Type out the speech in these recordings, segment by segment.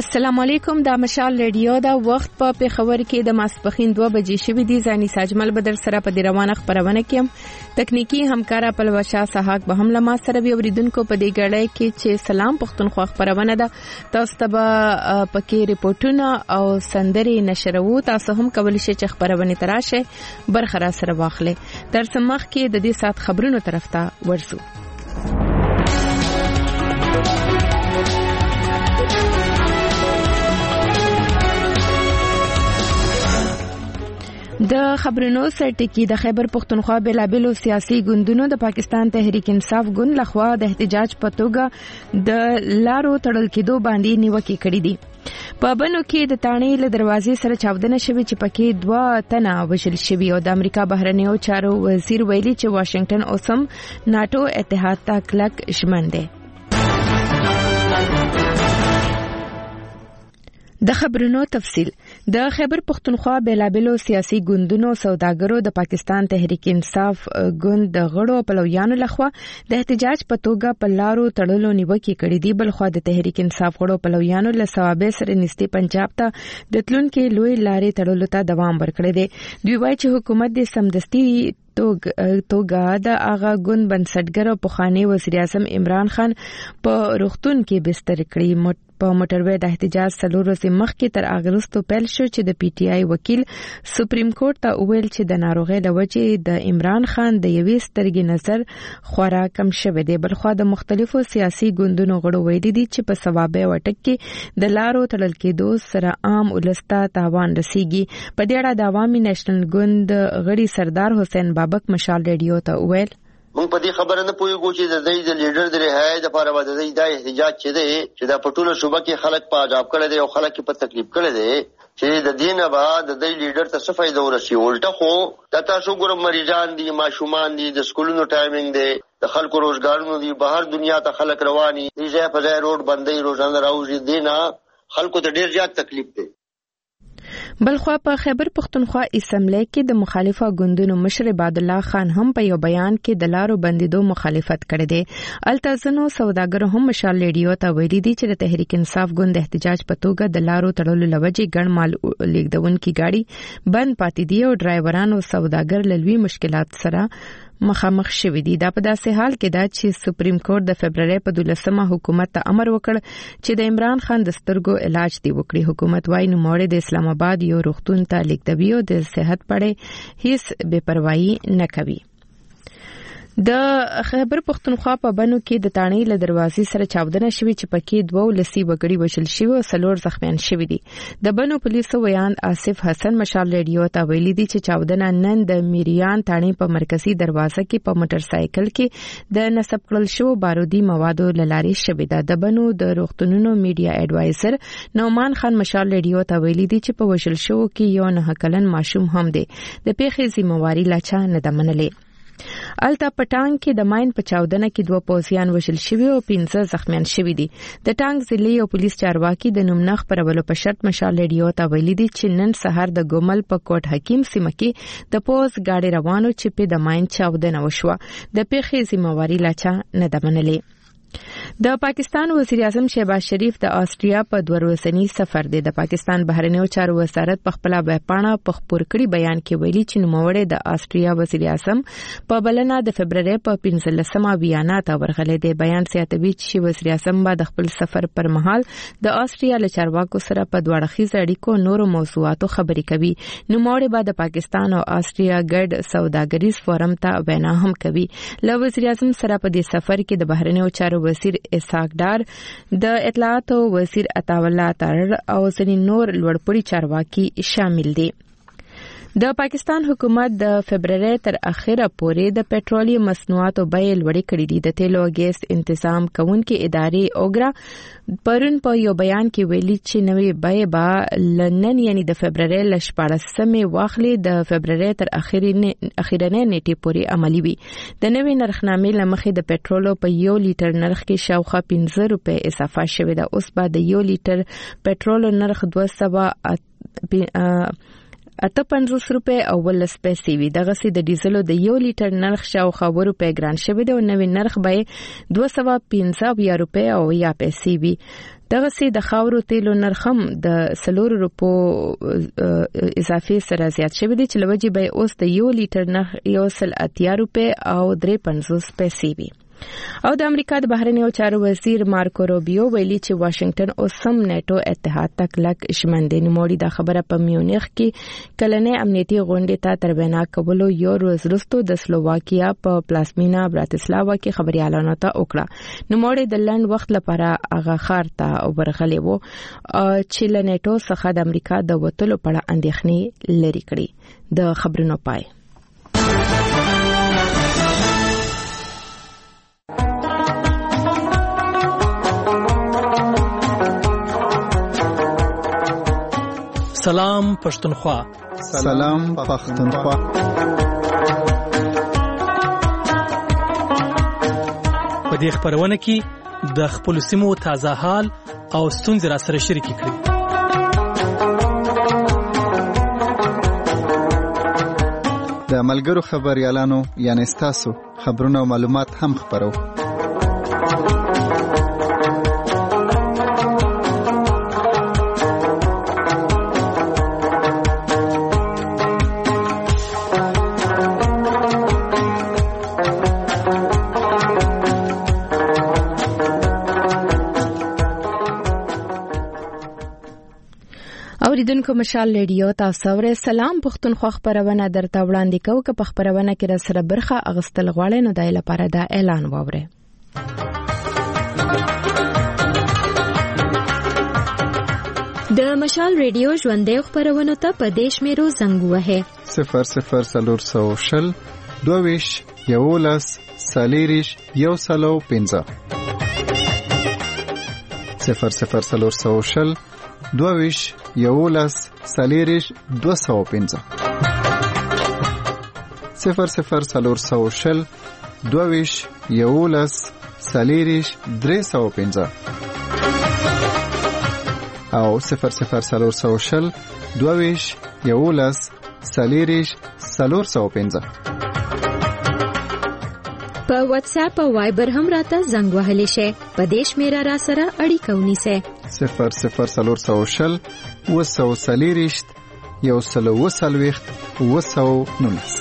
السلام علیکم. دا مشال ریډیو دا وخت په پیښور کې د ماسپخین 2 بجې شوې دي. ځاني ساجمل بدر سره په دې روانه خبرونه کې تکنیکی همکارا پلوشا سحاق به هم لما سره به اوریدونکو په دې غړې کې چې سلام پښتونخوا خبرونه ده. تاسو ته پکې ریپورتونه او سندري نشرو. تاسو هم کولی شئ چې خبرونه تراشه برخه را سره واخلئ. تر سمخ کې د دې سات خبرونو طرف ته ورسو. د خبرونو سرټکی د خیبر پختونخوا بلابلو سیاسي ګوندونو د پاکستان تحریک انصاف ګوند لخوا د احتجاج په توګه د لارو تړل کېدو باندې نیوکې کړې دي. په بنو کې د تانې له دروازې سره چاودنه شوې چې پکې 2 تنه وژل شوي او د امریکا بهرنیو چارو وزیر ویلي چې واشنگټن اوسم ناتو اتحاد ته کلک ژمن دی. د خبرونو تفصیل. د خیبر پختونخوا بلابلو سیاسي ګوندونو سوداګرو د پاکستان تحریک انصاف ګوند د غړو پلویانو لخوا د احتجاج په توګه په لارو تړلو نیوکې کړې دي. بلخوا د تحریک انصاف غړو پلویانو له ثوابه سره نږدې پنجاب ته د تلونکو لوی لارې تړلو ته دوام ورکړی دی. دوی وایي چې حکومت د سمدستي توګه د هغه ګوند بنسټګر او پخوانی وزیر اعظم عمران خان په روغتون کې بستر کړی. په موټروي د احتجاج سلور ورځې مخکې تر اغرستو پیل شو چې د پی ټی آی وکیل سپریم کورټ ته ویل چې د ناروغۍ له وجې د عمران خان د یوې سترګې نظر خورا کم شوی دی. بلخوا د مختلفو سیاسي ګوندونو غړو ویلي دي چې په ثوابه وټک کې د لارو تړل کېدو سره عام ولسته تاوان رسیږي. په دې اړه د عوامي نېشنل ګوند غړي سردار حسین بابک مشال ریډیو ته ویل مونږ په دې خبره نه پوهیږو چې د دې لیډر د رهایی د لپاره د دې د احتجاج چې د پټولو صوبه کې خلک په عذاب کړي دي او خلک په تکلیف کړي دي چې د دینه بعد د دې لیډر ته څه فائدہ ورسي. الټه خو د تاسو ګورم مریضان دي، ماشومان دي، د سکولونو ټایمینګ دی، د خلکو روزګارونو دي، بهر دنیا ته خلک رواني دي، ځای په ځای روډ بندي روزانه راوځي دینه خلکو ته ډیر زیات تکلیف دی. بلخوا په خیبر پختونخوا اسمبلی کې د مخالفه ګوندونو مشر عبد الله خان هم په یو بیان کې د لارو بندیدو مخالفت کړی دی. التزنو سوداګر هم مشال ریډیو ته ویلي دي چې د تحریک انصاف ګوند احتجاج په توګه د لارو تړلو لوجې ګڼ مال لیږدونکي گاډي بند پاتې دي او ډرایورانو سوداګر لوی مشکلات سره مخامخ شوي دي. دا په داسې حال کې دا چې سپریم کورټ د فبرवरी په 12مه حکومت ته امر وکړ چې د عمران خان د سترګو علاج دی وکړي. حکومت وايي نوموړی د اسلام آباد یو روغتون ته لیږدوي او د صحت پړې هیڅ بے پروايي نه کوي. د خیبر پختونخوا په بنو کې د تانې له دروازې سره چاودنه شوې چې پکې 2 لسی وګړي وشل شوی او 4 زخمیان شوي دي. د بنو پولیسو ویان آصف حسن مشال ریډیو ته ویلي دي چې چاودنه نن د میریان تانې په مرکزی دروازه کې په موټر سایکل کې د نصب کړل شو بارودي موادو لارې شوې ده. د بنو د روغتونونو میډیا ایڈوایزر نومان خان مشال ریډیو ته ویلي دي چې په وشل شو کې یو 9 کلن ماشوم هم دی. د پیښې ذمہواری لاچا نه ده منلې. التا پټانګ کې د ماین په چاودنه کې 2 پوځیان وژل شوي او 15 زخمیان شوي دي. د ټانګ ضلعي او پولیس چارواکي د نومنخ پرولو په شرط مشال ریډیو ته ویلي دي چې نن سهار د ګومل په کوټ حکیم سیمه کې د پوز گاډي روانو چې په د ماین چاودنه وشوه. د پیښې ذمہواری لاچا نه ده منلې. د پاکستان وزیر اعظم شهباز شریف د آسټریا په 2 ورځني سفر دی. د پاکستان بهرنیو چارو وزارت په خپل ویبپاڼه په خبر کړي بیان کې ویلي چې نوموړی د آسټریا وزیر اعظم په بلنه د فبرवरी په 15مه ویانا ته ورغلی دی. بیان سیاتوي چې وزیر اعظم د خپل سفر پر مهال د آسټریا له چارواکو سره په دواړخیزه اړیکو نورو موضوعاتو خبرې کوي. نوموړی به د پاکستان او آسټریا ګډ سوداګریز فورم ته وینا هم کوي. له وزیر اعظم سره په دې سفر کې د بهرنیو چارو وزیر اسحاق ډار، د اطلاعات وزیر عطاءالله تارړ او ځینې نور لوړپوړي چارواکي شامل دي. د پاکستان حکومت د فبرवरी تر اخره پورې د پېټرولیم مصنوعاتو بیې لوړې کړې دي. د تیلو او ګیس تنظیم کوونکې ادارې اوګرا پرون په یو بیان کې ویلي چې نوې بیې به لنن یعنی د فبرवरी ل 14مې واخلي د فبرवरी تر اخیرنۍ نیټې پورې عملی وي. د نوې نرخنامې لمخې د پېټرولو په 1 لیټر نرخ کې شاوخوا 15 روپۍ اضافه شوې ده. اوس به د 1 لیټر پېټرولو نرخ 258 روپۍ او 10 پیسې وي. دغه سي د ډیزلو د 1 لیټر نرخ شاوخوا 2 روپۍ ګران شوی دی او نوې نرخ به 215 روپۍ او 10 پیسې وي. دغه سي د خاورو تیلو نرخم د 4 روپو اضافي سره زیات شوی دی چې لوجي به اوس د 1 لیټر نرخ 180 روپے او 53 پیسې وي. او د امریکا د بهرنیو چارو وزیر مارکو روبیو ویلي چې واشنگټن اوس هم نیټو اتحاد تک لک شمندې نوموړي د خبره په میونخ کې کلنې امنیتي غونډې ته تر وینا کولو یو ورځ وروسته د سلوواکیا په پلاسمینا براتسلاوا کې خبريالانو ته وکړه. نوموړي د لنډ وخت لپاره هغه ښار ته ورغلی وو چې له نیټو څخه د امریکا د وټلو په اړه اندېښنې لري کړې. د خبرونو پای سلام پښتونخوا. سلام پښتونخوا. په دې خبرونه کې د خپل سیمو تازه حال او ستونزې را سره شریک کړئ. د ملګرو خبريالانو یعنی تاسو خبرونه او معلومات هم خبرو. اوریدونکو مشال ریډیو تاسو سره سلام پښتونخوا خبرونه درته وړاندې کوو که په خبرونه کې را سره برخه اغستل غواړئ نو دای لپاره دا اعلان واورئ. د مشال ریډیو ژوندۍ خبرونه ته په دیش میرو زنګ وهه 00400 22 11 سالیریش یو سلو 15 00400 22 11 سالیریش 215 00400 22 11 سالیریش 315 او 00400 22 11 سالیریش 415 په واتس اپ او وایبر هم راته زنګ وهلی شي. په دیش میرا را سره اړیکه ونیسه 00400 وسو سالیریش یو سلو وسلويخت وسو نونس.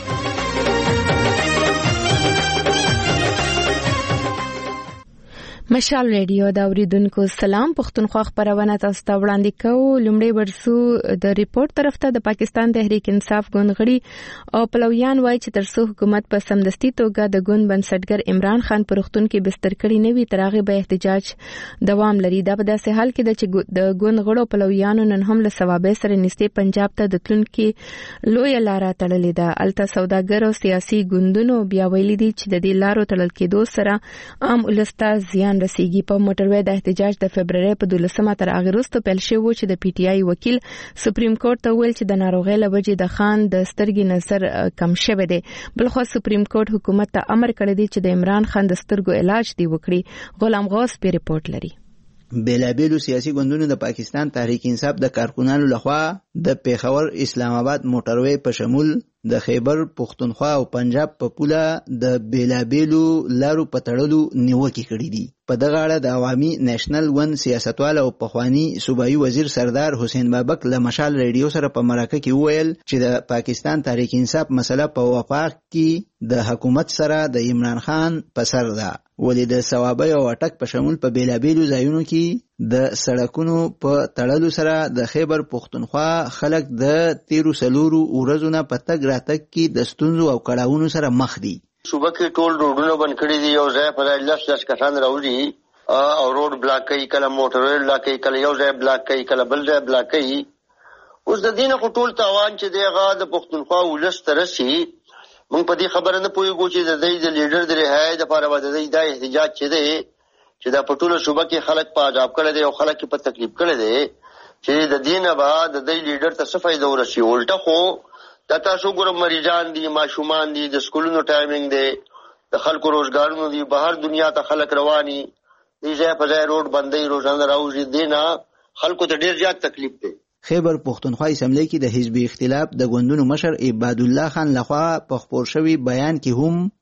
مشال ریډیو دا اوریدونکو سلام پښتونخوا خبرونه تاسو ته وړاندې کوو. لومړی ورسو د ریپورت طرف ته د پاکستان تحریک انصاف ګوندغړي او پلویان وایي چې ترڅو حکومت په سمدستي توګه د ګوند بنسټګر عمران خان پر وختون کې بستر کړي نه وي ترغه به احتجاج دوام لري. دا په داسې حال کې چې د ګوند غړو پلویانو نن هم له ثوابه سره نږدې پنجاب ته د تلونکو لوی لار تړلې ده. الته سوداګر او سیاسي ګوندونو بیا ویلي دي چې د دې لارو تړل کېدو سره عام ولسته زیان رسیږي. په موټروي د احتجاج د فبرवरी په 12 تر هغه وروسته پیل شوی چې د پی ټی آی وکیل سپریم کورټ ته ویل چې د ناروغۍ لوجې د خان د سترګې نظر کم شوی دی. بلخو سپریم کورټ حکومت ته امر کړی دی چې د عمران خان د سترګو علاج دی وکړي. غلام غوث په ریپورت لري. بیلابیلو سیاسي ګوندونو د پاکستان تحریک انصاف د کارکونانو لخوا د پیښور اسلام آباد موټروي په شمول د خیبر پختونخوا او پنجاب په پوله د بیلابیلو لارو په تړلو نیوکې کړې دي. په دغه اړه د عوامي نېشنل ون سیاستوال او پخوانی صوبایي وزیر سردار حسین بابک له مشال ریډیو سره په مرکه کې وویل چې د پاکستان تحریک انصاف مسله په وفاق کې د حکومت سره د عمران خان په سر ده، ولې د ثوابي او اټک په شمول په بیلابیلو ځایونو کې د سړکونو په تړلو سره د خیبر پختونخوا خلک د 13 ورځې نه په تګ راتګ کې د ستونزو او کړاوونو سره مخ دي. صوبه کې ټول روډونه بند کړي دي، یو ځای په ځای 10 کسان راوړي او روډ بلاک کوي، کله موټر ویل بلاک کوي، کله یو ځای بلاک کوي، کله بل ځای بلاک کوي. اوس د دینه خو ټول تاوان چې دیغه د پښتونخوا ولس ترسي، موږ په دې خبره نه پوهیږو چې د دې لیډر د رهایی لپاره د دې د احتجاج چې دی چې د پټوله صوبه کې خلک په عذاب کړي دي او خلک په تکلیف کړي دي چې د دینه بعد د دې لیډر ته څه فائدہ ورسي. الټه خو دا تاسو ګورم مریضان دي، ماشومان دي، د سکولونو ټایمینګ دی، د خلکو روزګارونو دي، بهر دنیا ته خلک رواني دي، ځای په ځای روډ بندي روزانه راوځي، دینه خلکو ته ډیر زیات تکلیف دی. خیبر پختونخوا اسمبلی کې د حزب اختلاف د ګوندونو مشر عباد الله خان لخوا په خبر شوی بیان کې هم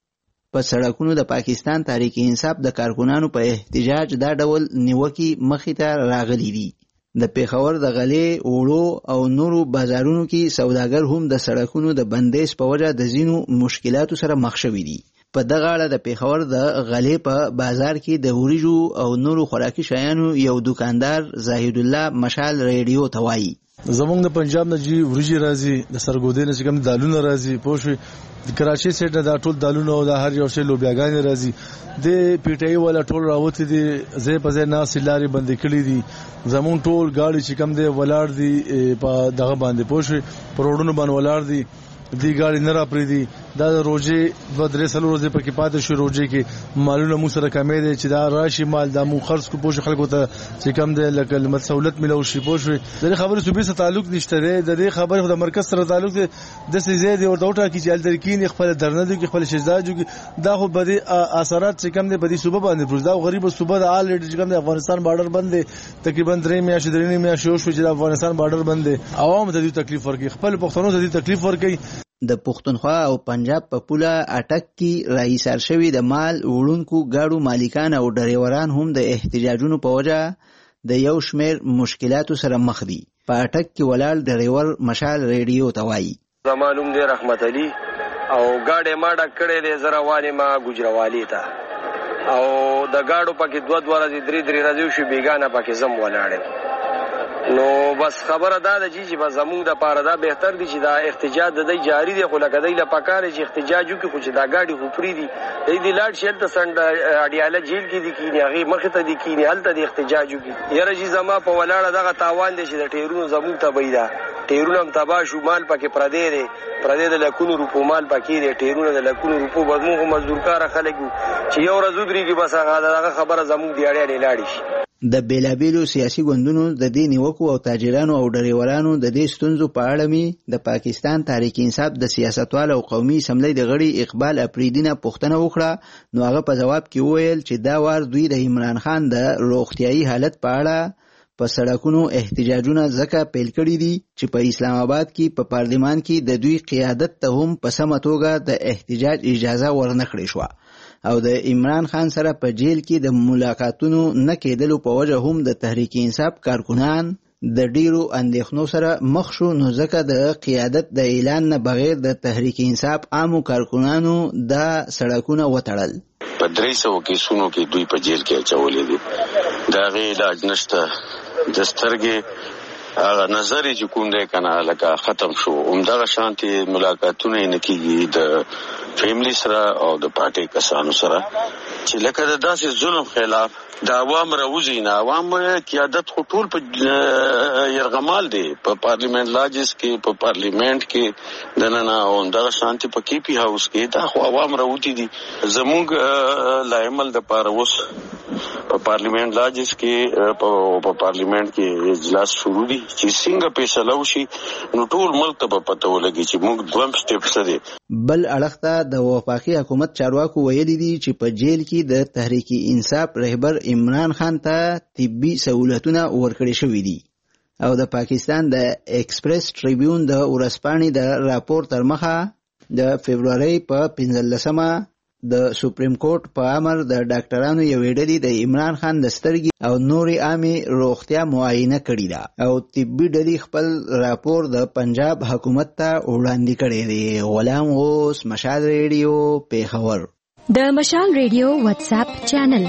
په سړکونو د پاکستان تحریک انصاف د کارکونانو په احتجاج دا ډول نیوکې مخې ته راغلي دي. د پیښور د غلې، وړو او نورو بازارونو کې سوداګر هم د سړکونو د بندیز په وجه د ځینو مشکلاتو سره مخ شوي دي. په دغه اړه د پیښور د غلې په بازار کې د وریجو او نورو خوراکي شیانو یو دکاندار زاهد الله مشال ریډیو ته وایي: زمونږ د پنجاب نه جی وریجې راځي، د سرګودې نه چې کوم دالونه راځي، پوه شوې، د کراچۍ سیټ نه دا ټول دالونه او د هر یو شی لوبیاګانې راځي. د پیټۍ والا ټول راوتي دي، ځای په ځای ناستې لارې بندې کړي دي. زمونږ ټول ګاډي چې کوم دی ولاړ دي په دغه باندې، پوه شوې، په روډونو باندې ولاړ دي. دی ګاډي نه را پرېږدي. دا د روژې 2-3 ورځې پکې پاتې شوې. روژې کې مالونه موږ سره کمې دی چې دا راشي مال دا موږ خرڅ کړو، پوه شوې، خلکو ته چې کوم دی لکه سهولت میلاو شي، پوه شوې. د دې خبرې صوبې سره تعلق نشته دی، د دې خبرې د مرکز سره تعلق دی. داسې ځای دی ورته وټاکي چې هلته کښېني، خپله درنه دي، خپل شجاج وکړي. دا خو به دې اثرات چې کوم دی په دې صوبه باندې پروز. دا غریبه صوبه د آلریډي چې کوم دی افغانستان بارډر بند دی، تقریبا 3 میاشتې وشوې چې د افغانستان بارډر بند دی. عوام ته دې تکلیف ورکوي، خپل پښتنو ته دې تکلیف ورکوي. د پښتونخوا او پنجاب په پوله اټک کې راایسار شوي د مال وړونکو ګاډو مالکان او ډریوران هم د احتجاجونو په وجه د یو شمېر مشکلاتو سره مخ دي. په اټک کې ولاړ ډریور مشال ریډیو ته وایي: معلوم دی رحمت علي او ګاډې ما ډک کړی دی، زه روانې ما ګوجروالي ته، او د ګاډو پکې 2 ورځې 3 ورځې وشوې، بیګانه پکې زم ولاړم. نو بس خبره دا ده چې به زمونږ د پاره دا بهتر دي چې دا احتجاج د دی جاری دی، خو لکه دی له پکار چې احتجاج وکړي، خو چې دا ګاډي خو پرې دي دی لاړ شي هلته سنډ اډیاله جیل کې دي کینی، هغې مخې ته دي کینی، هلته د احتجاج وکړي. یاره چې زما په ولاړه دغه تاوان دی چې د ټیرونو زمونږ تبۍ ده، ټیرونه هم تباه شو، مال پکې پردی دی، پردی د لکونو روپو مال پکې دی، ټیرونه د لکونو روپو. بس موږ مزدورکاره خلک یو چې یو ورځ ودرېږي، بس هغه خبره زمونږ د اړیانې لاړې شي. د بیلابیلو سیاسي ګوندونو د دې نیوکو او تاجرانو او ډریورانو د دې ستونزو په اړه می د پاکستان تحریک انصاف د سیاستوال او قومي اسمبلی د غړي اقبال اپریدي نه پوښتنه وکړه. نو هغه په جواب کې وویل چې دا وار دوی د عمران خان د روغتیايي حالت په اړه په سړکونو احتجاجونه ځکه پیل کړي دي چې په اسلام آباد کې په پارلمان کې د دوی قیادت ته هم په سمه توګه د احتجاج اجازه ورنکړې شوه، او د عمران خان سره په جیل کې د ملاقاتونو نه کېدلو په وجه هم د تحریک انصاف کارکنان د ډیرو اندېښنو سره مخ شو. نو ځکه د قیادت د اعلان نه بغیر د تحریک انصاف عامو کارکنانو دا سړکونه وتړل. په 300 کیسونو کې دوی په جیل کې اچولې دي، دا غي علاج نشته. د سترګې هغه نظر چې کوم دی کنه لکه ختم شو. همدغه شانتي ملاقاتونه نه کیږي د فیملی سره او د پارټي کسانو سره چې لکه د داسې ظلم خلاف د عوام راوځي نه. عوام قیادت خو ټول په يرغمال دي، په پارلیمنت لاجس کې، په پارلیمنت کې دننه او دغه شانتي په کې پی هاوس کې دا خو عوام راوځي دي. زموږ لایمل د پاروس په پارلیمنت لاجس کې په پارلیمنت کې اجلاس شروع دي چې څنګه فیصله وشي، نو ټول ملک ته په پته ولګي چې موږ دویم سټیپ څه دي. بل اړخته د وفاقي حکومت چارواکو ویلي دي چې په جیل کې د تحریک انصاف رهبر عمران خان ته طبي سہولتونه ورکړې شوې دي، او د پاکستان د ایکسپریس ټریبیون د ورځپاڼې د راپور تر مخه د فبرवरी په 15مه د سپریم کورټ په امر د ډاکټرانو یوې ډلې د عمران خان د سترګې او نورې عامې روغتیا معاینه کړې ده، او طبي ډلې خپل راپور د پنجاب حکومت ته وړاندې کړی دی. غلام غوث، مشال ریډیو، پیښور. د مشال ریډیو واتس اپ چینل.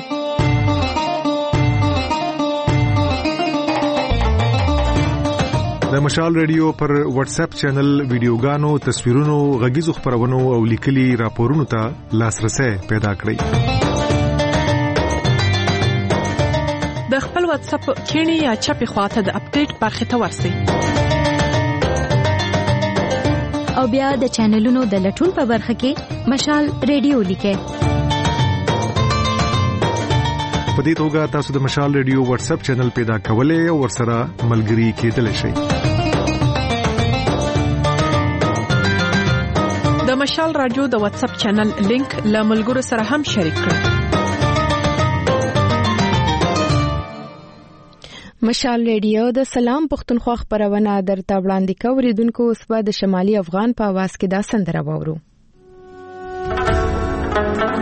د مشال ریډیو پر واتس اپ چینل ویډیوګانو، تصویرونو، غږیزو خبرونو او لیکلي راپورونو ته لاسرسي پیدا کړئ. د خپل واتس اپ کینی یا چپی خواته د اپډیټ برخه ته ورسئ، او بیا د چینلونو د لټون په برخه کې مشال ریډیو لیکئ. په دې توګه تاسو د مشال ریډیو واتس اپ چینل پیدا کولای او ورسره ملګري کېدلی شئ. د مشال رادیو د واتس اپ چینل لینک له ملګرو سره هم شریک کړئ. مشال ریډیو د سلام پښتونخوا خبرونه درته وړاندې کوي. اوس به د شمالي افغان په आवाज کې دا سندره واورو.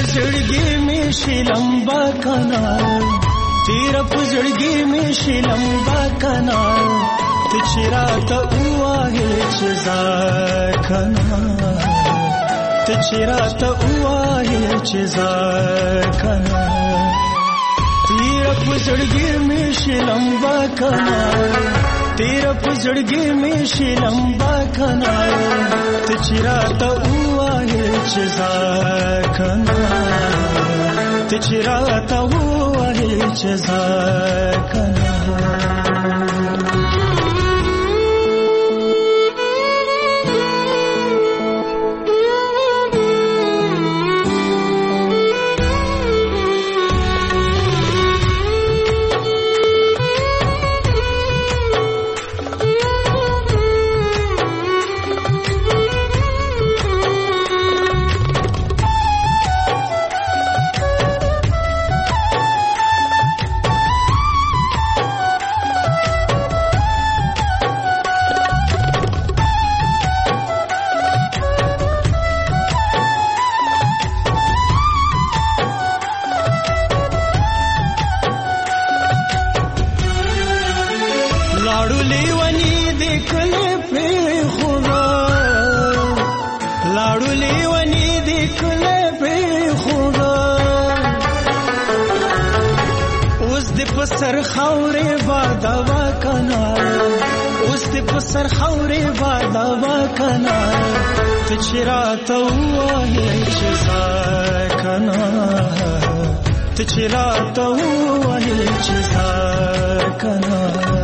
پزړګي مې شلمبا کنا تیر پزړګي مې شلمبا کنا ته چیرته وایې چې ځکنا ته چیرته وایې چې ځکنا تیر پزړګي مې شلمبا کنا تیر پزړګي مې شلمبا کنا ته چیرته وایې چې ځکنا ته چیرته وایې چې ځکنا سر خاورې بادوا کنا اوس دې په سر خاورې بادوا کنا ته چیرته وایې چې ځکنا ته چیرته وایې چې ځکنا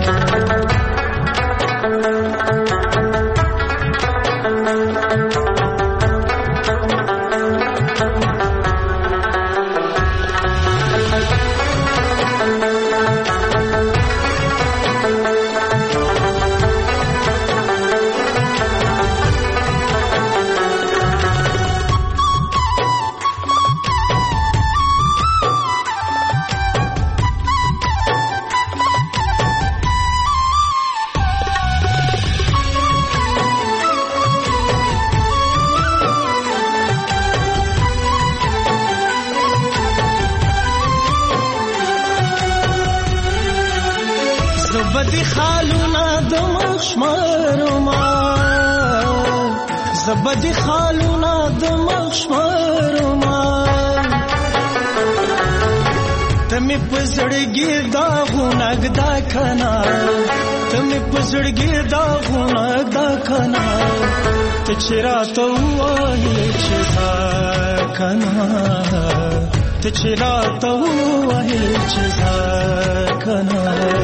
زبدي خالونه د مخشمرما زبدي خالونه د مخشمرما تمه پزړګي دا غونګدا کنا تمه پزړګي دا غونګدا کنا ته چیرته وایې چې ځکنا ته چیرته وایې چې ځکنا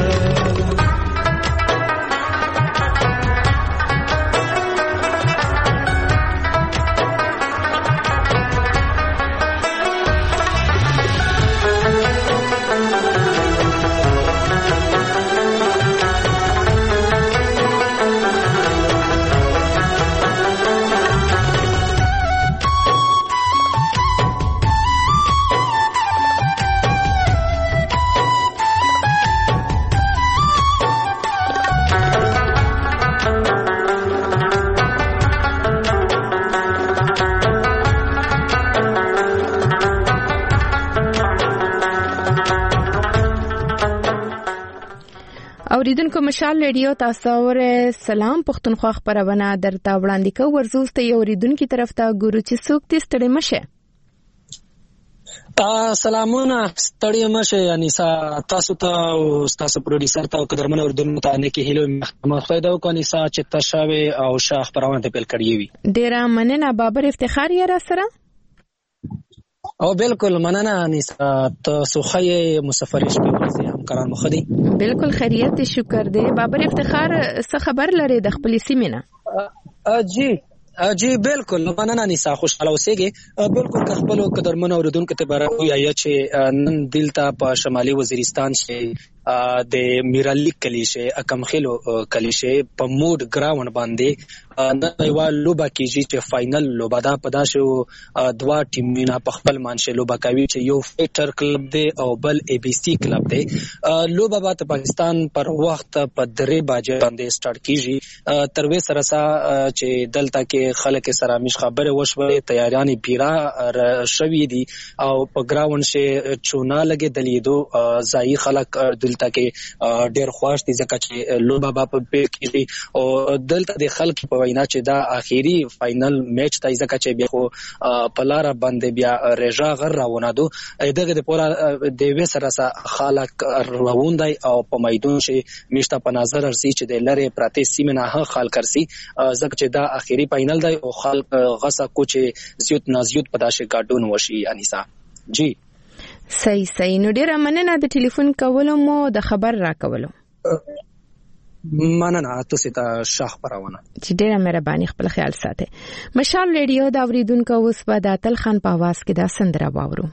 اوریدونکو مشال ریډیو تاسو ور سلام پښتونخوا خبرونه درته وړاندې کوي ورزولته یو اوریدونکو طرف ته ګورو چې څوک تستړي مشه سلامونه ستړي مشه یعنی تاسو ته او تاسو پروډوسر ته قدرمن اوریدونکو ته نه کې هیلو مخفای دا کو نسا چې تشاوي او شاخ خبرونه ته پیل کړی وي ډیر مننه بابر افتخار یې را سره او بالکل مننه نسا تاسو خی مسافرش په ورځ هم کران مخدي بالکل خیریت شکر دی بابر افتخار څه خبر لري د خپل سیمه نه جی بالکل مننه نسا خوشاله اوسېږي بالکل خپل قدرمن اوریدونکو ته برابر یا چې نن دلته په شمالي وزیرستان کې د میرالی کلیشه اکمخلو کلیشه په موډ ګراوند باندې نړیوال لوبه کیږي چې فائنل لوبه دا پداسه دوا ټیمونه په خپل مانشه لوبه کوي چې یو فیټر کلب دی او بل ای بی سی کلب دی. لوبه به پاکستان پر وخت په 3 بجې باندې سٹارټ کیږي. تر وې سره چې دلته کې خلک سره مش خبره وشوي تیاریان پیرا شوي دي او په ګراوند شه چونه لګي دلیدو ځای خلک دلته کې ډېر خوښ دي ځکه چې لوبه به په کیږي او دلته د خلک په وینا چې دا اخیری فائنل میچ ته ځکه چې بیا خو پلار باندې بیا رجا غر راونه دو دغه د پورا د وې سره خلک رووندای او په میدان شه میشته په نظر ارسي چې د لری پراته سیمه نه خال کرسي ځکه چې دا اخیری فائنل دی او خلک غصه کوچ زیات نازیوت پداشه ګاډون وشي انیسا جی صحیح نو ډیر مننه د ټلیفون کولو مو د خبر را کولو مننه تاسو ته شاخ پرونه چې ډیره مهرباني خپل خیال ساتئ. مشال ریډیو دا اوریدونکو اوس په د اتل خان په आवाज کې دا سندره واورو.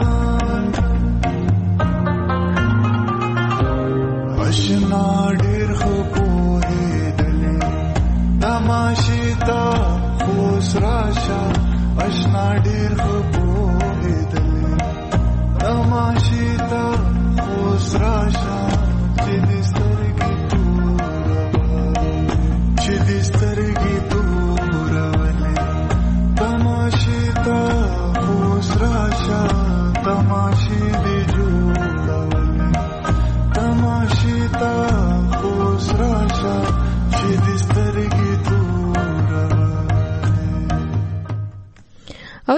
اشنا ډېر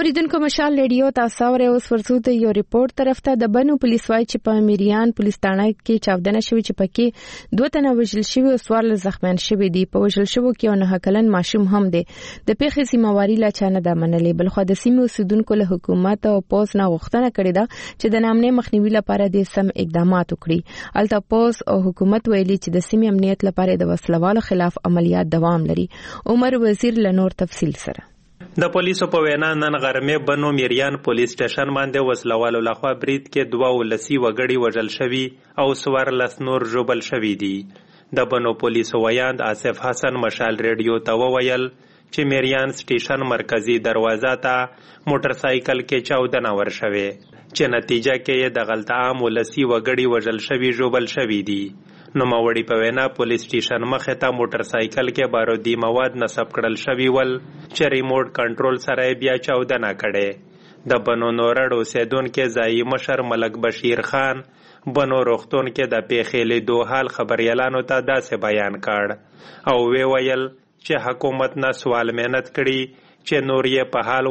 اوریدونکو مشال ریډیو تاسو اورئ. اوس ورسو ته یو ریپورت طرف ته د بنو پولیس وایي چې په میریان پولیس تاڼه کې چاودنه شوې چې پکې 2 تنه وژل شوي او 14 زخمیان شوي دي. په وژل شوو کې یو 9 کلن ماشوم هم دی. د پیښې ذمہواری لا چانه د منلې، بلخو د سیمې اوسیدونکو له حکومت او پولیس نه غوښتنه کړې ده چې د نامنې مخنیوي لپاره د سم اقدامات وکړي. الته پولیس او حکومت ویلي چې د سیمې امنیت لپاره د وسلوالو خلاف عملیات دوام لري. عمر وزیر له نور تفصیل سره. د پولیسو په وینا نن غرمې بنو میریان پولیس سټیشن باندې وسلوالو لخوا برید کې 2 ولسی وګړي وژل شوي او 14 نور ژوبل شوي دي. د بنو پولیسو ویاند آصف حسن مشال ریډیو ته وویل چې میریان سټیشن مرکزی دروازه ته موټر سایکل کې چاودنه ورشوي چې نتیجه کې د غلط عام ولسی وګړي وژل شوي ژوبل شوي دي. نو ماوړي په وینا پولیس سټیشن مخه ته موټر سایکل کې بارودي مواد نصب کړل شوی ول چې ریموټ کنټرول سره بیا چاودنه کړي. د بنو نورړ اوسیدونکو ځایي مشر ملک بشیر خان بنو روغتون کې د پیښې لیدو حال خبريالانو ته داسې بیان کړ او وی ویل چې حکومت نه سوال مهنت کړي چې نور یې په حال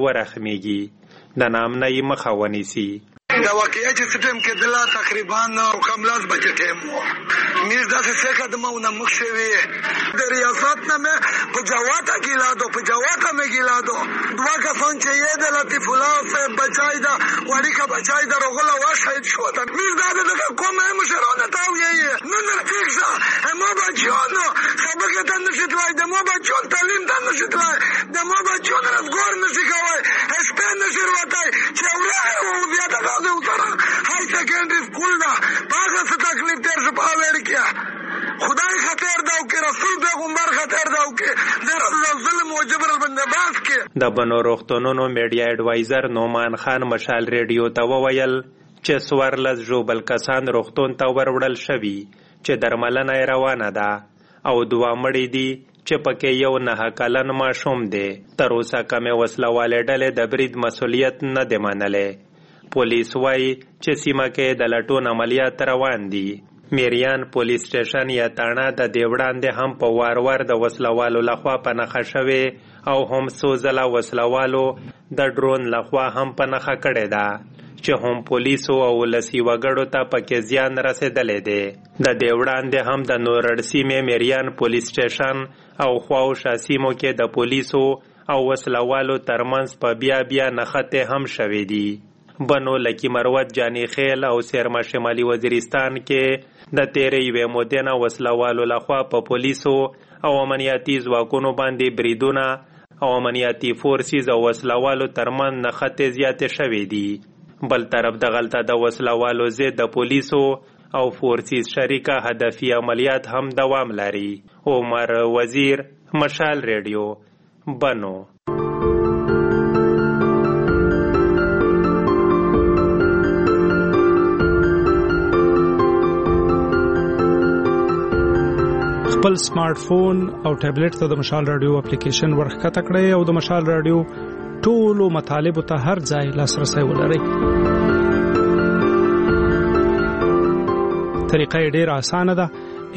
ورخميږي د نام نه یې مخه ونیسي. دا واقعیا چې سټیم کې دلا تقریبا کملاس بچ ټیم میز داسې څه قدمونه مخ شوي د ریاست نه مې په جواته ګیلادو په جواته مې ګیلادو 2 کسان چې یې د لطیف الله صاحب بچای دا وړي کا بچای دا رغله وا شهید شو دا میز دا کومه مشرانه تاو یې نه فکر ما بچونو سبق ته نشټلای د مو بچون تعلیم ته نشټلای د مو بچون رزګور نشي کوي هڅه نشي ورته چې ورای بیا دا هاي سیکنډری سکول دا باغه څه تکلیف تر څه پاوړ کیا خدای خاطر دا او کې رسول پیغمبر خاطر دا او کې د ظلم او جبر بندباس کې. د بنو روغتونونو میډیا ایډوایزر نومان خان مشال ریډیو ته وویل چې 14 ژوبل کسان روغتون ته وروړل شوي چې درملنه روانه ده او 2 مړي دي چې پکې یو 9 کلن ماشوم دی. تر اوسه کومه وسلواله ډلې د برید مسولیت نه دی منلې. پولیس وایي چې سیمه کې د لټون عملیات روان دي. میریان پولیس سټیشن یا تاڼه د دیوړاندې هم په وار د وسلوالو لخوا په نښه شوی او هم څو ځله وسلوالو د ډرون لخوا هم په نښه کړې ده چې هم پولیسو او ولسي وګړو ته پکې زیان رسېدلی دی. د دیوړاندې هم د نورړ سیمې میریان پولیس سټیشن او خواوشا سیمو کې د پولیسو او وسلوالو ترمنځ په بیا نښتې هم شوې دي. بنو لکی مروت جانی خیل او سیرما شمالي وزیرستان کې د تیرې یوې مودې نه وسلوالو لخوا په پولیسو او امنیتي ځواکونو باندې بریدونه او امنیتي فورسز او وسلوالو ترمن نښتې زیاتې شوې دي. بل طرف د غلطه د وسلوالو ضد د پولیسو او فورسز شریکه هدفي عملیات هم دوام لري. عمر وزیر مشال ریډیو بنو. خپل سمارټ فون او ټابلیټ ته د مشال رادیو اپلیکیشن ورخکته کړئ او د مشال رادیو ټولو مطالبه ته هر ځای لاسرسي ولرئ. طریقه ډېره اسانه ده.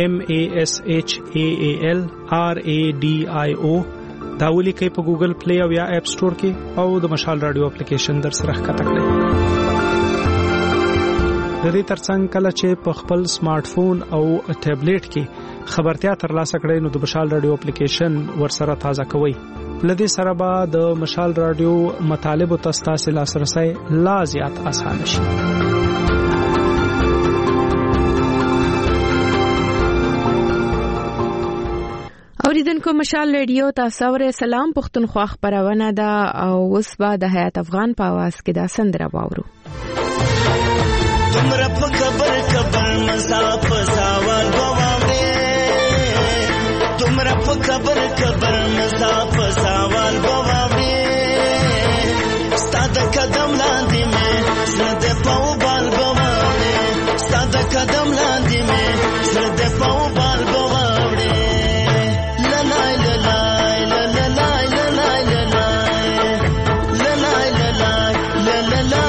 MASHAAL RADIO دا ولیکئ په ګوګل پلی او یا اپ سٹور کې او د مشال رادیو اپلیکیشن در سره ښکته کړئ. د دې ترڅنګ کله چې په خپل سمارټ فون او ټابلیټ کې خبرتیا ترلاسه کړئ نو د مشال رادیو اپلیکیشن ورسره تازه کوئ. لدې سره به د مشال رادیو مطالب او تاسو لاسرسي لا زیات آسان شي. اوریدونکو مشال ریډیو تاسو ورې سلام پښتونخوا خبرونه ده او اوس به د حیات افغان په आवाज کې دا سندره واورو. تمره په خبر مصاف ساوال غواړې تمره په خبر مصاف ساوال غواړې ستاد قدم لاندې مې زړه په بال غواړې ستاد قدم لاندې مې زړه په بال غواړې لا لا لا لا لا لا لا لا لا لا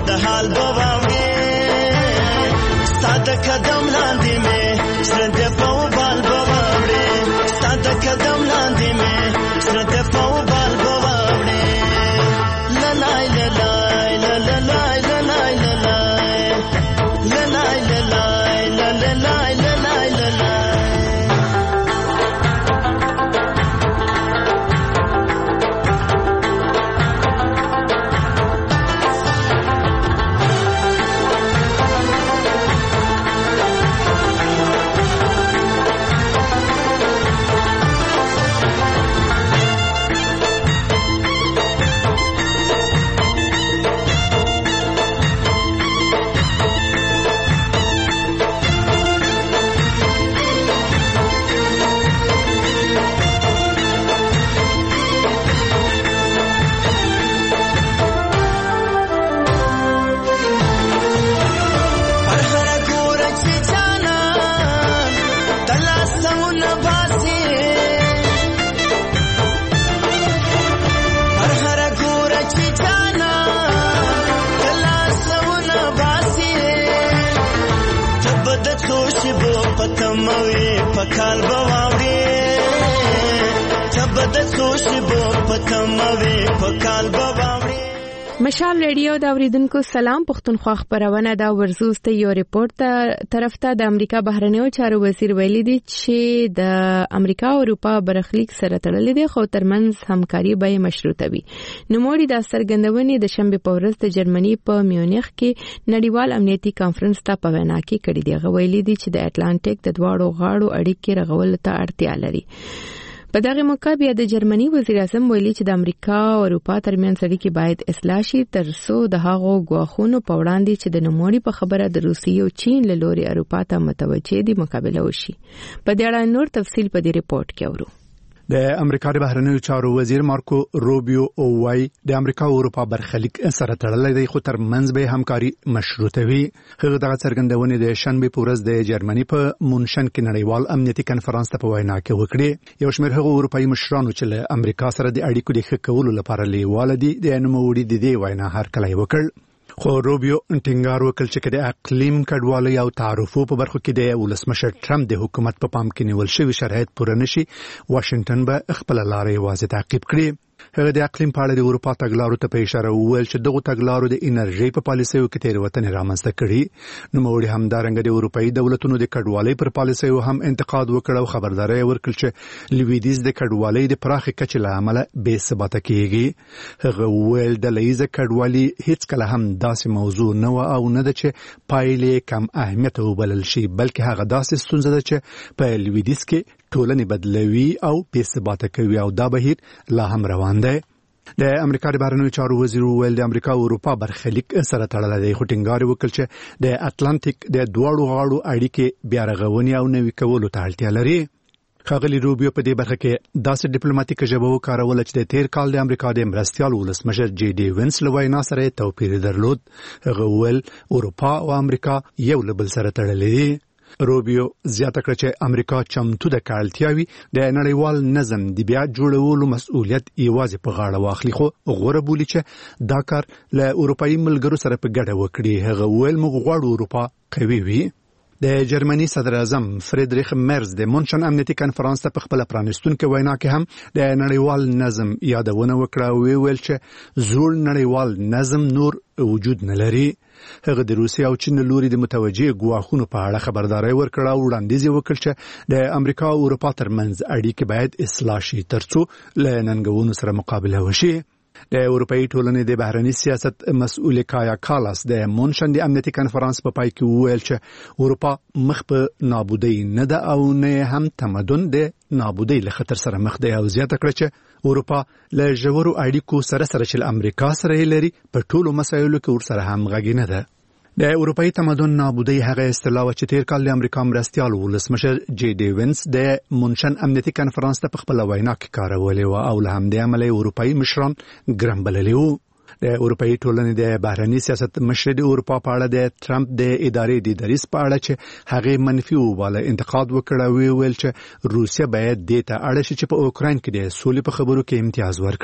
د حال بواوي ستاد قدم لاندې مې سره د پاوبال بواوي ستاد قدم لاندې مې سره د پاوبال بواوي لای لای لای لای لای لای پتموي پکال بواوي تبد سوش بو پتموي پکال بواوي مشال ریډیو دا اوریدونکو سلام پښتونخوا خبرونه دا ورزوز ته یو ریپورت طرف ته د امریکا بهرنیو چارو وزیر ویلي دی چې د امریکا او اروپا برخلیک سره تړلې دي خو ترمنځ همکاري به مشروطه وي نوموړي د څرګندونې د شنبه په ورځ د جرمني په میونخ کې نړیوال امنیتي کانفرنس ته په وینا کې کړی دی غوېلي دی چې د اټلانټیک د دواړو غاړو اړیکې رغول ته اړتیا لري په دغه موقع بیا د جرمني وزیر اعظم ویلي چې د امریکا او اروپا ترمنځ اړیکې باید اصلاح شي ترڅو د هغو ګواښونو په وړاندې چې د نوموړي په خبره د روسیې او چین له لوري اروپا ته متوجه دي مقابله وشي په دې اړه نور تفصیل په دې ریپورت کې اورو د امریکا د بهرنیو چارو وزیر مارکو روبیو او وايي د امریکا او اروپا برخلیک سره تړلې دی خو ترمنځ به همکاري مشروطه وي هغه د څرګندونې د شنبه په ورځ د جرمني په مونشن کې نړیوال امنیتي کانفرنس ته په وینا کې وکړي یو شمېر هغه اروپایي مشرانو چې له امریکا سره د اړیکو د ښه کولو لپاره لیواله دي د نوموړي د دې وینا هرکلی وکړ خو روبیو ټینګار وکړ چې د اقلیم کډوالۍ او تعرفو په برخو کې د ولسمشر ټرمپ د حکومت په پام کې نیول شوی شرایط پوره نشي واشنگټن به خپل لارې واضح تعقیب کړي هغه د اقلیم په اړه د اروپا تګلارو ته په اشاره وویل چې دغه تګلارو د انرژي په پالیسیو کې تېروتنې رامنځته کړي نوموړي همدارنګه د اروپאי دولتونو د کډوالۍ پر پالیسیو هم انتقاد وکړ او خبرداري ورکړه چې لویدیز د کډوالۍ د پراخه کچې له امله بې ثباته کیږي هغه ویل د لیزه کډوالۍ هیڅ کله هم داسې موضوع نه و او نه ده چې پایلې کم اهمیت وبلل شي بلکې هغه داسې ستونزه ده چې په لویدیز کې ټولنې بدلوي او بې ثباته کوي او دا بهیر لا هم روان دی د امریکا د بهرنیو چارو وزیر ویل د امریکا او اروپا برخلیک سره تړلې دی خو ټینګار وکړ چې د اټلانټیک د دواړو غاړو اړیکې بیا رغونې او نوي کولو ته اړتیا لري ښاغلي روبیو په دې برخه کې داسې ډیپلوماټیک ژبه وکاروله چې د تیر کال د امریکا د مرستیال ولسمشر جی ډي وینس له وینا سره توپیر درلود هغه ویل اروپا او امریکا یو له بل سره تړلې دي روبیو زیاته کړه چې امریکا چمتو د کارلتیاوي د نړیوال نظم د بیا جوړولو مسؤلیت یوازې په غاړه واخلي خو غوړه بولی چې دا کار له اروپאי ملګرو سره په ګډه وکړي هغه ویل موږ غواړو اروپا قوي وي د جرمني صدر اعظم فریدریخ مرز د مونشن امنیتي کانفرنس ته په خپل پرانستونکو وینا کې هم د نړیوال نظم یادونه وکړه او ویل چې زوړ نړیوال نظم نور وجود نه لري هغه د روسیې او چین لوري د متوجه ګواښونو په اړه خبرداري ورکړه او وړاندیز وکړ چې د امریکا او اروپا ترمنځ اړیکې باید اصلاح شي ترڅو له ننګونو سره مقابله وشي د اروپאי ټولنې د بهرنی سیاست مسؤل کایا کالاس د مونشن د امنیتي کانفرنس په پای کې وویل چې اروپا مخ په نابودۍ نه ده او نه هم تمدن د نابودۍ له خطر سره مخ دی او زیاته کړه چې اروپا له ژورو اړیکو سره چې امریکا سره لري په ټولو مسایلو کې ورسره همغږي نه ده د اروپאי تمدن نابودۍ هغه اصطلاح چې تیر کال د امریکا مرستیال ولسمشر جی ډي وینس د مونشن امنیتي کانفرنس ته په خپل وینا کې کارولې و او له همدې امله اروپאי مشران ګرم بللي وو د اروپאי ټولنې د بهرنی سیاست مشر د اروپا په اړه د ټرمپ د ادارې د دریس په اړه چې هغه منفي وواله انتقاد وکړ او ویل چې روسیا باید د ته اړه شي چې په اوکراین کې د سولې په خبرو کې امتیاز ورکړي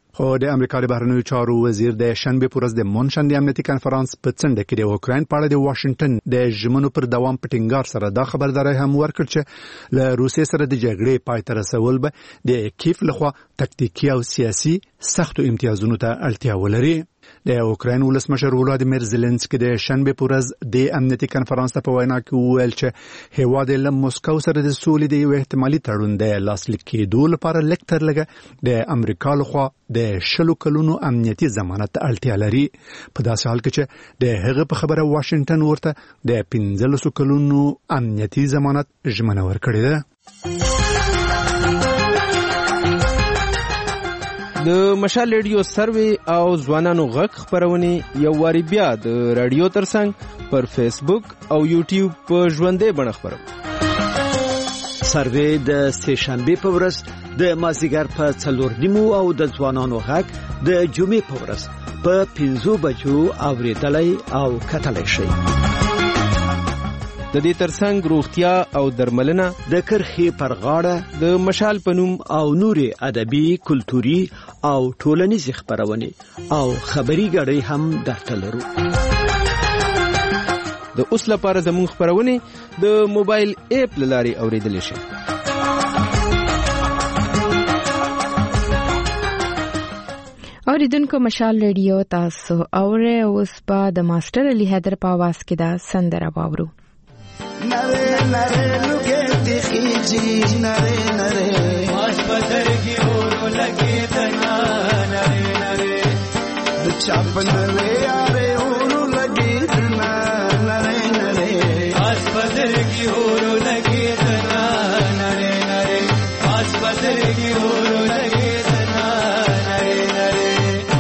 خو د امریکا د بهرنیو چارو وزیر د شنبه پر ورځ د مونشن د امنیتي کانفرنس په څنډه کې د اوکراین په اړه د واشنگټن د ژمنو پر دوام په ټینګار سره دا خبرداري هم ورکړ چې له روسیې سره د جګړې پای ته رسول به د کیف لخوا تکتیکي او سیاسي سختو امتیازونو ته اړتیا ولري. د اوکراین ولسمشر ولادیمیر زيلنسکي د شنبه پر ورځ د امنیتي کانفرنس په وینا کې وویل چې هیواد له مسکو سره د سولې د یو احتمالي تړون د لاسلیک کېدو لپاره لکتر لګه د امریکا لخوا د 10 کلونو امنیتي ضمانت اړتیا لري. په داسې حال کې چې د هغه په خبره واشنگټن ورته د 15 کلونو امنیتي ضمانت ژمنه ورکړې ده. د مشال ریډیو سروي او ځوانانو غږ خبرونه یو واری بیا د رادیو ترڅنګ پر فیسبوک او یوټیوب په ژوندې بڼه خبرو. سروي د سهشنبه په ورځ د مازیګر په 4:30 او د ځوانانو غږ د جمعې په ورځ په 5 بجو اوریدلای او کتلای شي. د دې ترڅنګ روغتیا او درملنه د کرخي پر غاړه د مشال پنوم او نوري ادبي کلتوري او ټولنیز خبرونه او خبري غړي هم درته لرو. د اوس لپاره زموږ خبرونه د موبایل اپ لاري اوریدل شي. اوریدونکو مشال ریډیو تاسو اوره اوس په د ماستر علي حیدر په आवाज کې دا سندره واورو. نره نره لوګې ته خيجي نره نره واش بدر کی اور لګې تنا نره نره د چاپن له یاره اور لګې تنا نره نره واش بدر کی اور لګې تنا نره نره واش بدر کی اور لګې تنا نره نره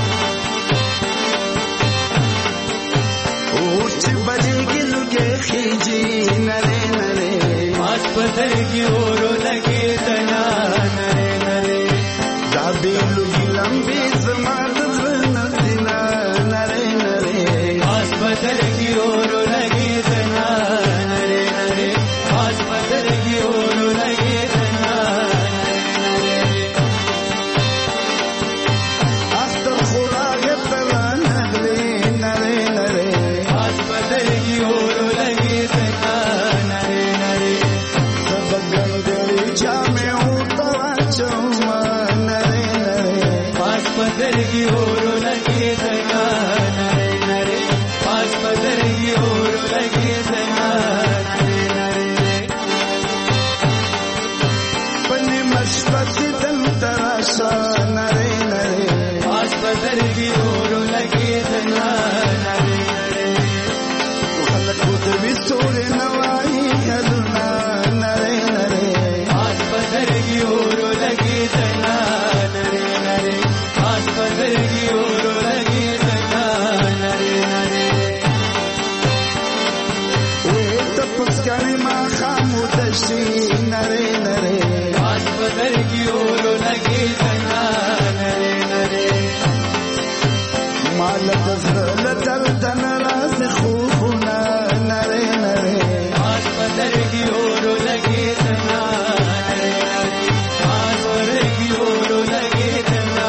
اور چې بجې لوګې خيجي पत्थर की ओर लगे तना नरे नरे दाबेलू की लंबी समात नदिना नरे नरे आस पत्थर की ओर लगे तना नरे नरे आस पत्थर की ओर लगे तना नरे नरे आस्तर खुदा के तला नगले नरे नरे आस पत्थर की ओर लगे तना नरे नरे पत्थर की ओर लगे तना नरे नरे पास पत्थर की ओर लगे तना नरे नरे पन्ने मशबत दम तराशा नरे नरे पास पत्थर की ओर लगे तना नरे नरे खलक उतवी सोरे नवाई हलना नरे नरे पास पत्थर की ओर लगे तना नरे नरे पत्थर की ओर लगे तना नरे नरे ओए तपस करे मां खामोशी नरे नरे पत्थर की ओर लगे तना नरे नरे माल तजल दर्दन राज खूना नरे नरे पत्थर की ओर लगे तना नरे नरे पत्थर की ओर लगे तना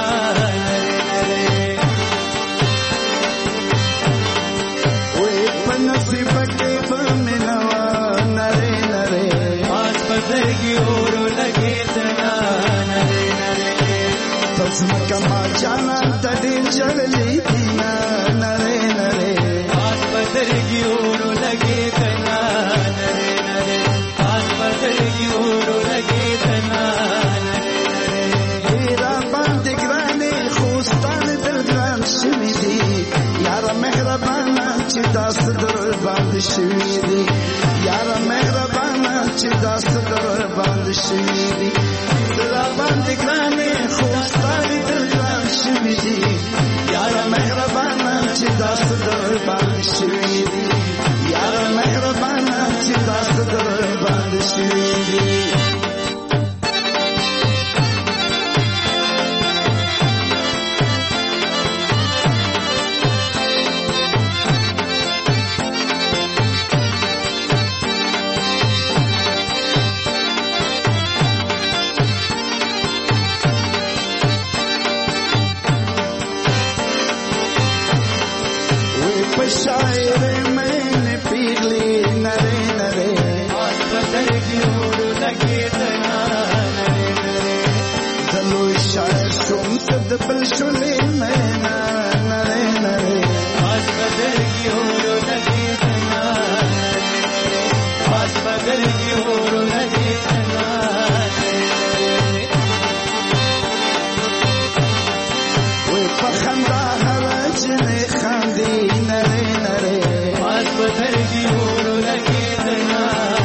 की ओर लगे तना नरे नरे तस्मकमा जाना तड़ी चढ़ली थीना नरे नरे आस पत्थर की ओर लगे तना नरे नरे आस पत्थर की ओर लगे तना नरे नरे हीरा बंद ग्राने खुस्तान दिलग्रान शवीदी यार मेहरबाना चिदास दर बंद शवीदी यार मेहरबाना चिदास दर बंद शवीदी दिला बंद ग्राने खुस्तान दिलग्रान शवीदी यार मेहरबाना चिदास दर बंद शवीदी यार मेहरबाना चिदास दर बंद शवीदी لګېدنا دلوي شاعر شوم د بل شولې مینا نره نره باز بدل کی اورو لګېدنا باز بدل کی اورو لګېدنا وې په خندا هوا چې خاندي نره نره باز بدل کی اورو لګېدنا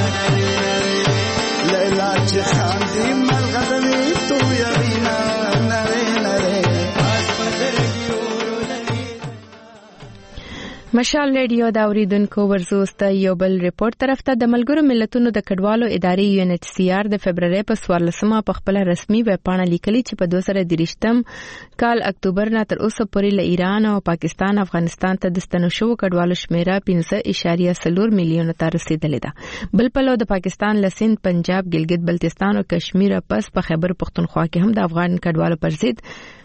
لیلا چې خاندي مرغدوي تو یوینا نره نره باز بدل کی اورو لګېدنا. مشال ریډیو دا اوریدونکو ورزوسته یو بل ریپورت طرف ته د ملګرو ملتونو د کډوالو ادارې UNHCR د فبرवरी په 14مه په خپل رسمي ویب پاڼه لیکلي چې په 2023م کال اکتوبر نه تر اوسه پورې له ایران او پاکستان افغانستان ته د ستنو شو کډوالو شمیره 15.4 میلیون ته رسیدلې ده. بل په لور د پاکستان له سند، پنجاب، ګلګت بلتستان او کشمیر پس په خیبر پختونخوا کې هم د افغان کډوالو پر ضد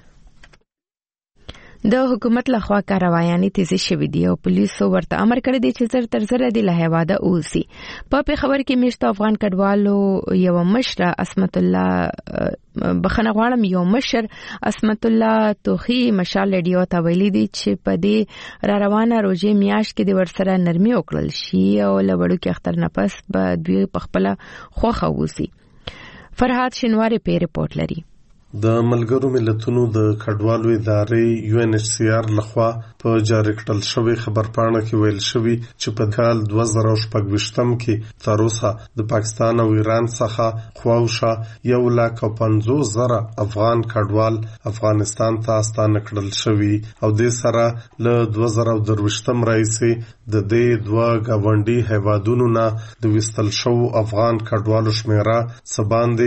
د حکومت لخوا کاروایانې تیزی شوې دي او پولیسو ورته امر کړی دی چې زر تر زر د لهواده اوسي. په خبر کې میشته افغان کډوالو یو مشر اسمت الله بخنه غواړم یو مشر اسمت الله توخی مشال ریډیو ته ویلي دي چې په دې را روانه روزي میاشت کې د ورسره نرمي وکړل شي او لوړو کې اختر نفس به دوی په خپل خوخه اوسي. فرحات شنواری په ریپورت لري. د ملګرو ملتونو د کډوالو ادارې UNHCR لخوا په جاری کړل شوی خبرپاڼه کې ویل شوی چې په کال 2024 کې تر اوسه د پاکستان او ایران څخه خواوشه 150,000 افغان کډوال افغانستان ته ستانه کړل شوی او د سره له 2023 راځي د دې دوه گاونډي هیوادونو نه د وستل شو افغان کډوالو شمیره سباندې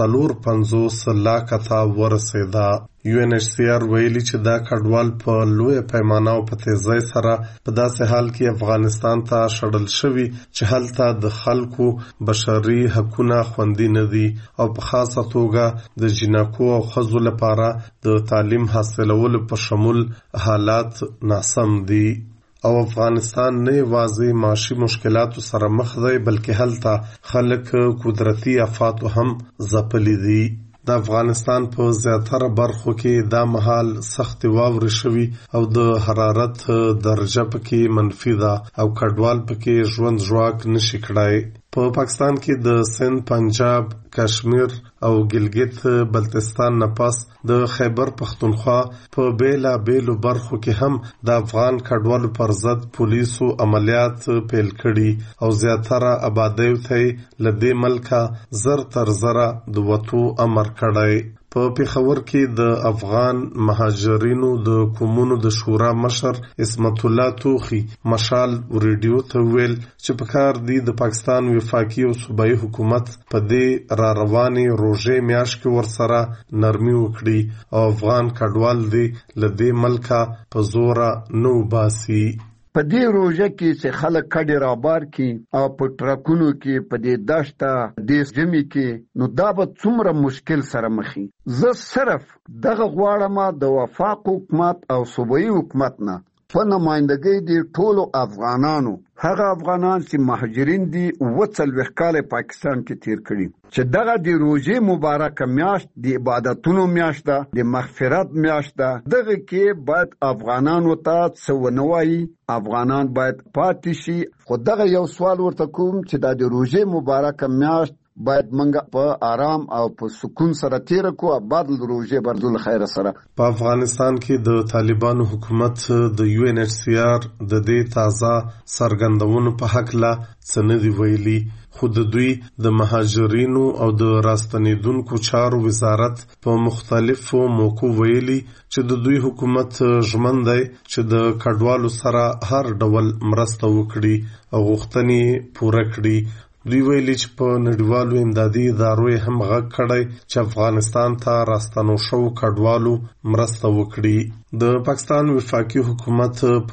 450 لک ته ورسېده. UNHCR ویلي چې دا کډوال په لوی پیمانه او په تیزی سره په داسې حال کې افغانستان ته شړل شوی چې هلته د خلکو بشري حقوقونه خوندي نه دي او په خاصه توګه د جنکو او ښځو لپاره د تعلیم حاصلولو په شمول حالات ناسم دي او افغانستان نه یوازې معاشي مشکلاتو سره مخ دی بلکې هلته خلک قدرتي آفات هم ځپلي دي. د افغانستان په زیاتره برخو کې دا مهال سخت واورې شوي او د حرارت درجه پکې منفي ده او کډوال پکې ژوند ژواک نشي کړای. په پاکستان کې د سند، پنجاب، کشمیر او ګلګت بلتستان نه پس د خیبر پختونخوا په بیلا بیلو برخو کې هم د افغان کډوالو پر ضد پولیسو عملیات پیل کړي او زیاتره آبادیو ته لدې ملکه زر تر زره د وټو امر کړی. په پیښور کې د افغان مهاجرینو د قومونو د شورا مشر اسمت الله توخی مشال ریډیو ته ویل چې په کار دی د پاکستان وفاقي او صوبایي حکومت په دې را رواني روزه میاش کې ورسره نرمي وکړي او افغان کډوال دی لدې ملکه په زوره نو باسي. په دې روزه کې چې خلک کډې رابار کی او په ټرکونو کې په دې داشته د جمی کې نو دا به څومره مشکل سره مخې. زه صرف دغه غواړم د وفاق حکومت او صوبایي حکومت نه په نمائندګۍ د ټولو افغانانو هغه افغانان چې مهاجرین دي 40 کال پاکستان کې تیر کړي چې دغه د روزه مبارکه میاشت د عبادتونو میاشت ده، د مغفرت میاشت ده. دغه کې باید افغانانو ته څونوي افغانان باید پاتې شي. خو دغه یو سوال ورته کوم چې د روزه مبارکه میاشت باید منګه په آرام او په سکون سره تیر کو بعد روزه بردل خیر سره. په افغانستان کې د طالبانو حکومت د UNHCR د دې تازه سرګندونو په حق لا سندې ویلي خو د دوی د مهاجرینو او د راستنیدونکو چارو وزارت په مختلفو موقعو ویلي چې د دوی حکومت ژمن دی چې د کډوالو سره هر ډول مرسته وکړي او غوښتنې پوره کړي. دوی ویلي چې په نړیوالو امدادي ادارو هم غږ کړی چې افغانستان ته راستنو شو کډوالو مرسته وکړي. د پاکستان وفاقي حکومت په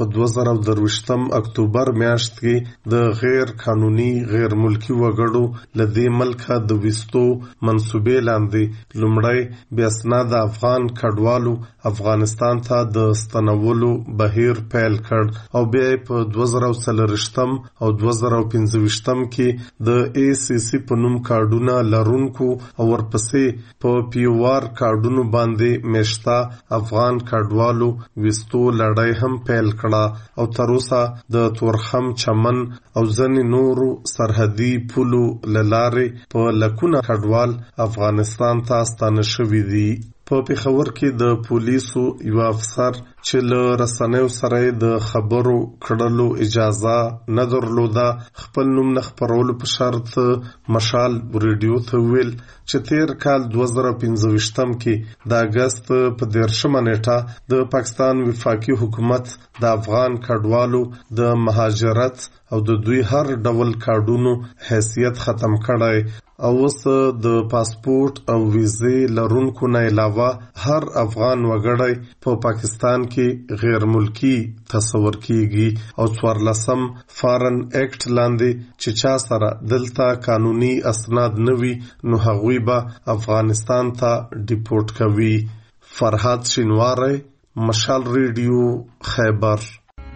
2023 اکتوبر میاشت کې د غیر قانوني غیر ملکی وګړو لدې ملکه د وستو منسوبې لاندې لومړی بیا اسناد افغان کډوالو افغانستان ته د ستنولو بهیر پیل کړ او بیا په 2023 او 2025 کې د ACC په نوم کارډونه لرونکو او ورپسې په پیوار کارډونو باندې مشتا افغان کارډوالو وستو لړۍ هم پیل کړه او تر اوسه د تورخم چمن او ځنې نورو سرحدي پولو لارې په لکونه کډوال افغانستان ته ستانه شوي دي. په پېښور کې د پولیسو یو افسر چې له رسنیو سره د خبرو کړلو اجازه نه درلوده خپل نوم نه خپرولو په شرط مشال ریډیو ته ویل چې تیر کال 2015 کې د اگست په 13 نیټه د پاکستان وفاقي حکومت د افغان کډوالو د مهاجرت او د دوی هر ډول کارډونو حیثیت ختم کړی او اوس د پاسپورت او ویزې لرونکو نه علاوه هر افغان وګړی په پاکستان کې غیر ملکی تصور کیږي او 14 فارن ایکټ لاندې چې چا سره دلته قانوني اسناد نوي نو هغوی به افغانستان ته ډیپورټ کوي. فرهاد شینواری، مشال ریډیو، خیبر.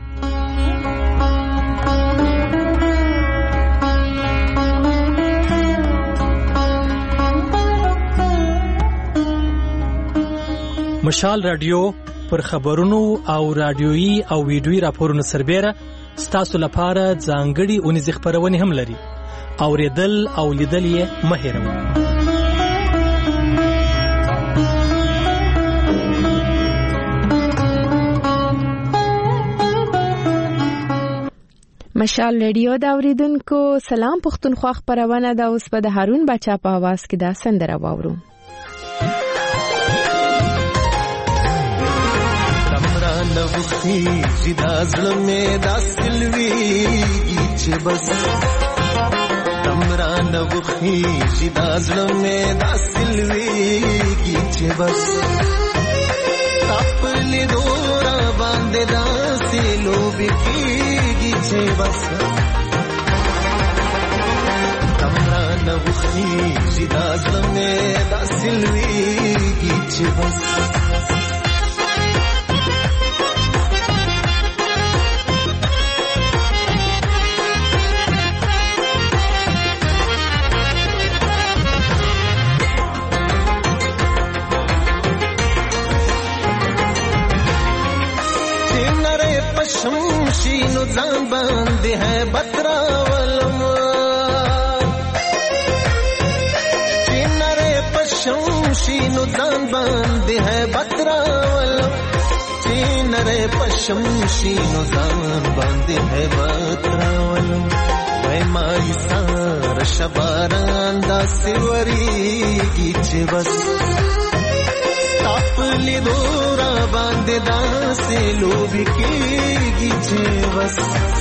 مشال رادیو پر خبرونو او رادیويي او ویډیويي راپورونو سربېره ستاسو لپاره ځانګړي اونیزې خبرونه هم لري. اوریدل او لیدل یې مه هېروئ. مشال ریډیو دا اوریدونکو سلام پښتونخوا خبرونه دا اوس په د هارون بچا په आवाज کې دا سندره واورو. نوخی جدا زړه مې دا سلويږي چې بس تمرا نوخی جدا زړه مې دا سلويږي چې بس خپل دورا باندې دا سلويږي چې بس تمرا نوخی جدا زړه مې دا سلويږي چې بس شمشینو ځان باندې ہے بتراولم چینره پشمشینو ځان باندې ہے بتراولم چینره پشمشینو ځان باندې ہے بتراولم وای مای سار شباران دا سیوریږي چې بس خپل دورا باندې دا سلوبي کېږي چې بس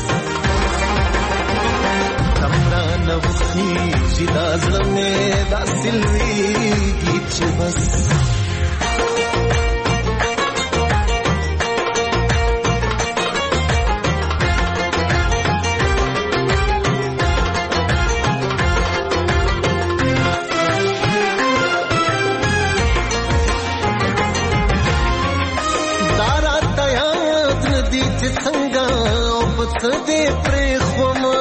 تمرا نوخی جدا زړه مې دا سلويږي چې بس دې پرې خوما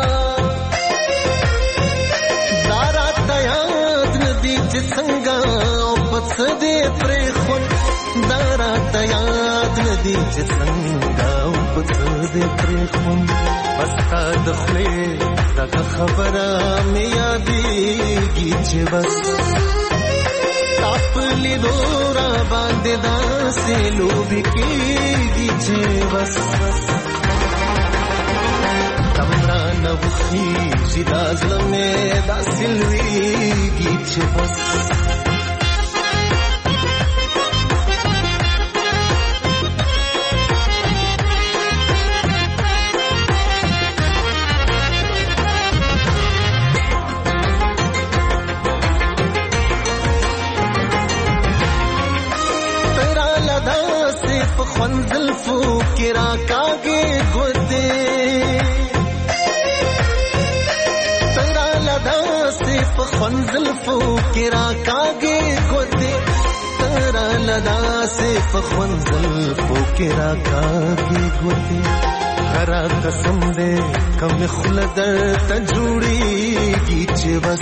دارا تیاد ندی چې څنګه او پس دې پرې خو دارا تیاد ندی چې څنګه او پس دې پرې خو بس تا د خپل دغه خبره مې یادېږي چې بس خپل دورا باندې دا سلوبي کېږي چې بس تمرا نوخی جدا زړه مې دا سلويږي چې بس ترا لدا سے خنزل فو کرا کاږي ګوتې خنزل فو کرا کاږي ګوتې ترا لدا سے خنزل فو کرا کاږي ګوتې کرا قسم دے کم خلدر تجوڑی چې بس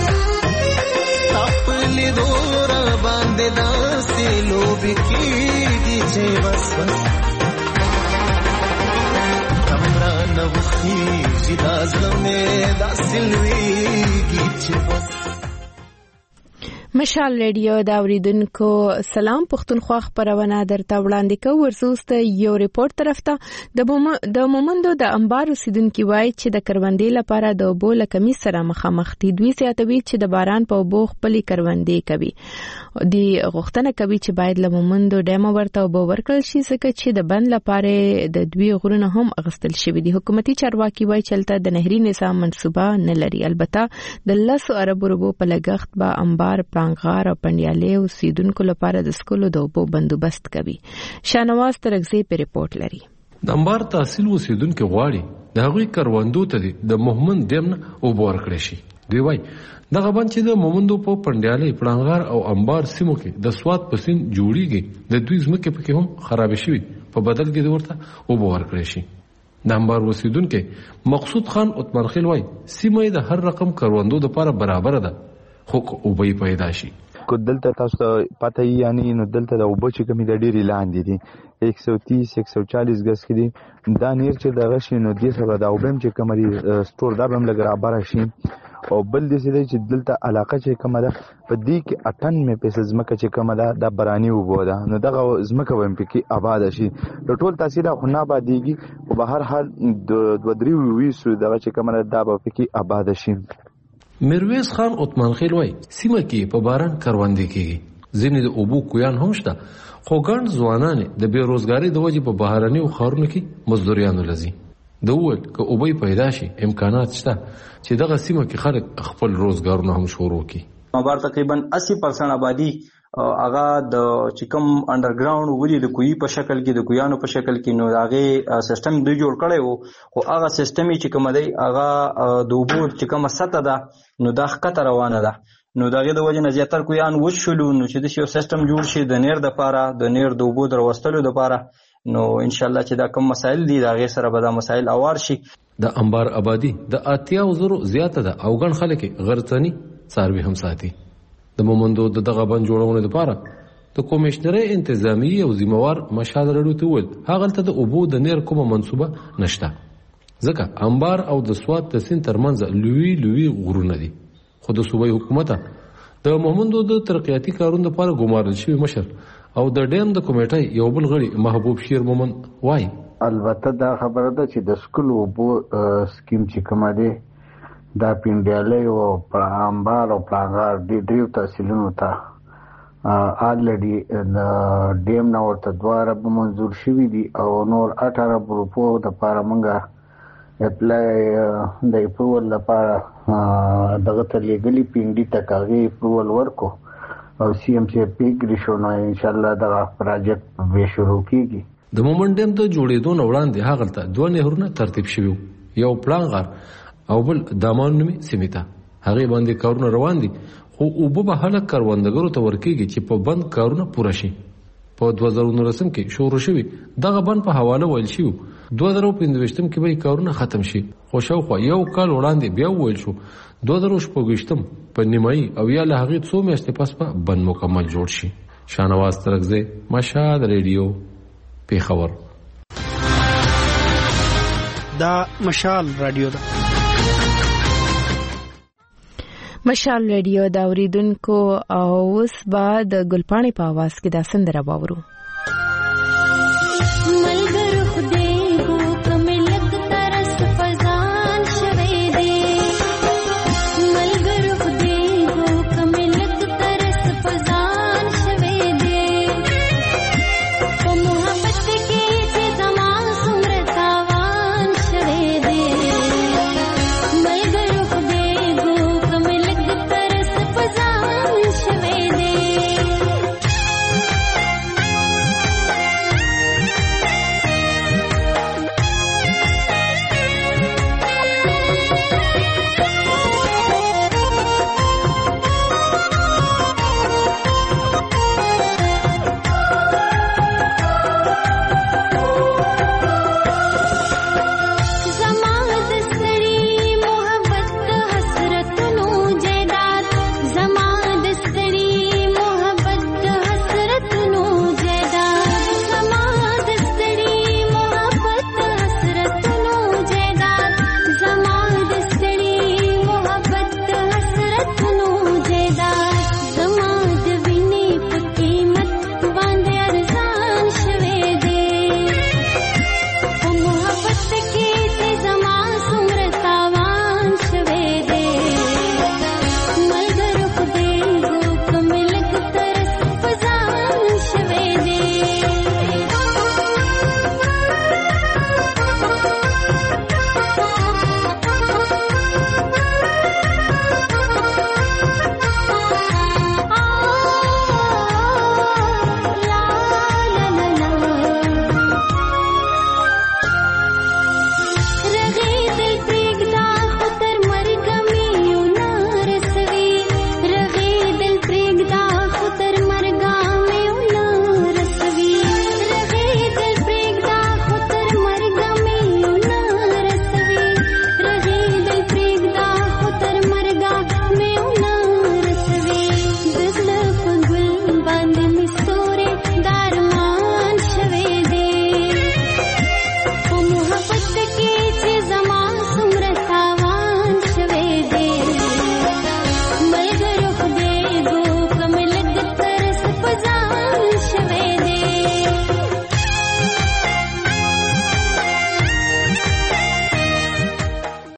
خپل دور باندې داسې لوب کیږي چې بس کمرا نوخي چې دازمه داسې لويږي چې بس. مشال ریډیو دا اوریدونکو سلام پښتونخوا خبرونه درته وړاندې کوم. ورسوسته یو ریپورت طرف ته د مومندو د انبار اوسیدونکو وایي چې د کروندې لپاره د اوبو له کمی سره مخامخ دي. دوی زیاتوي چې د باران په اوبو خپلې کروندې کوي. دی غوښتنه کوي چې باید له مومندو ډیم ورته اوبو ورکړل شي ځکه چې د بند لپاره د دوی غرونه هم اغستل شوی دي. حکومتي چارواکي وایي چې تل د نهري نظام منصوبه نه لري. البته د 10 ارب روپو په لګښت به انبار پلانغار او پندیالي اوسیدونکو لپاره د سکولو د اوبو بندوبست کوي. شانواز ترغزي په ریپورت لري. د انبار تحصیل اوسیدونکو غواړي د هغوی کروندو ته د مومند ډیم اوبو ورکړي شي. دی وایي دغه باندې چې د مومندو په پندیالي پلانغار او انبار سیمو کې د سواد پسین جوړیږي د دوی ځمکې پکې هم خراب شي په بدل کې ورته اوبو ورکړي شي. د انبار اوسیدونکو مقصود خان عثمان خیل وایي سیمه د هر رقم کروندو لپاره برابر ده خو اوبې پیدا شي. کو دلته تاسو پته یعنی نو دلته د اوبو چې کمی د ډېری لاندې دي 130 140 غس کې دي دا نیر چې دغه شي نو دې سره د اوبم چې کمري سٹور دا هم لګرابر شي او بل دې چې دلته علاقه چې کومه ده په دې کې 98 پیسې زمکه چې کومه ده د برانی وبو ده نو دغه زمکه ویم پکې آباد شي د ټول تاثیر خو نه آبادیږي او به هر حال د 2-3 دغه چې کومه ده دا به پکې آباد شي. میرویس خان عثمان خیل وایي سیمه کې په باران کروندې کېږي. ځینې د اوبو کویان هم شته خو ګڼ ځوانان د بیروزګارۍ د وجې په بهرنیو ښارونو کې مزدوریانو لځي. د وویل که اوبه پیدا شي امکانات شته چې دغه سیمه کې خلک خپل روزګارونه هم شروع کړي. مابار تقریبا 80% آبادی هغه د چکم انډرګراوند ولې د کوی په شکل کې د کویانو په شکل کې نو هغه سیستم دوی جوړ کړی وو خو هغه سیستم چې کوم دی هغه د اوبو چې کوم سطح ده نو دا خطر روانه ده نو دغه د وجه نه زیاتره کویان وشلو نو چې د یو سیستم جوړ شي د نیر د لپاره د نیر د اوبو دروستلو لپاره نو ان شاء الله چې دا کوم مسائل دي دا غي سره به دا مسائل اوار شي. د انبار آبادی د 80,000 زیاته ده او ګڼ خلک غرتنی څاروي هم ساتي. د مومندو دغه بند جوړونې لپاره د کمیشنرۍ انتظامی او ذمہوار مشال رډو ته ول هغه ته د اوبو د نیر کومه منصوبه نشته ځکه انبار او د سواد د سین ترمنځ لوی غرونه دي. خو د صوبې حکومت د مومندو د ترقیاتي کارونو لپاره ګمارل شوی مشر او د ډیم د کمیټې یو بل غړي محبوب شیر مومن وای البته دا خبره ده چې د سکول اوبو سکیم چې کومه ده دا پینډیالي او انبار او پلانغار د دریو تحصیلونو ته الریډي د ډیم نو ورته دواره به منزور شوی دي او نور 18 روپو د لپاره مونږه اپلای د اپروول لپاره دغه ته لګلی پینډي تکاغي اپروول ورکو او سی ام سی پیګری شو نو ان شاء الله دا پروجیکټ به شروع کیږي. د مومندم ته جوړېدو نو وړاندې هغه ته دوه نهرونه ترتیب شوی یو پلانغار او بل دامان نومي سیمه هغه باندې کارونه روان دي خو اوبه به هله کاروندګرو ته ورکیږي چې په بند کارونه پوره شي. په 2019 کې شروع شوی دغه بند په حواله ویل شو 2015 کې به کارونه ختم شي خو شاوخوا یو کال وړاندې بیا ویل شو 2018 په نیمایي او یا له هغه څو میاشتې پس په بند مکمل جوړ شي. شانواز ترغزه مشهد ریډیو پیښور. دا مشال رادیو ده. مشال ریډیو دا اوریدونکو او اوس بعد ګلپاڼې په आवाज کې دا سندره باورو.